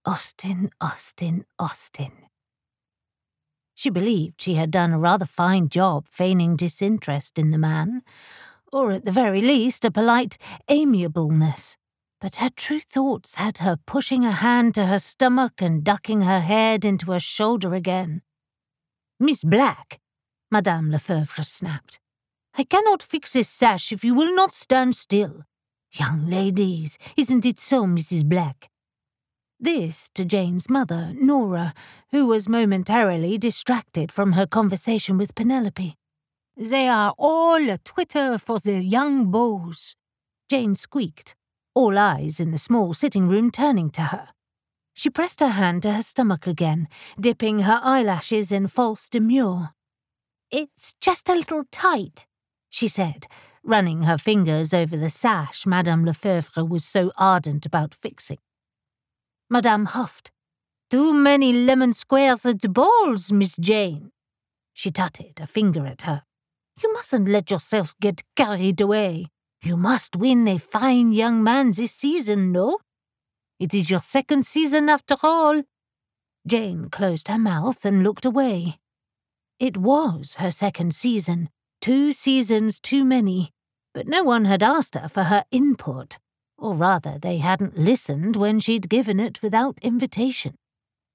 Austin, Austin, Austin. She believed she had done a rather fine job feigning disinterest in the man, or at the very least a polite amiableness. But her true thoughts had her pushing a hand to her stomach and ducking her head into her shoulder again. "Miss Black," Madame Lefebvre snapped, "I cannot fix this sash if you will not stand still. Young ladies, isn't it so, Mrs. Black?" This to Jane's mother, Nora, who was momentarily distracted from her conversation with Penelope. "They are all a twitter for the young beaux," Jane squeaked, all eyes in the small sitting room turning to her. She pressed her hand to her stomach again, dipping her eyelashes in false demur. "It's just a little tight," she said, running her fingers over the sash Madame Lefebvre was so ardent about fixing. Madame huffed. "Too many lemon squares at the balls, Miss Jane." She tutted a finger at her. "You mustn't let yourself get carried away. You must win a fine young man this season, no? It is your second season after all." Jane closed her mouth and looked away. It was her second season, 2 seasons too many, but no one had asked her for her input, or rather they hadn't listened when she'd given it without invitation.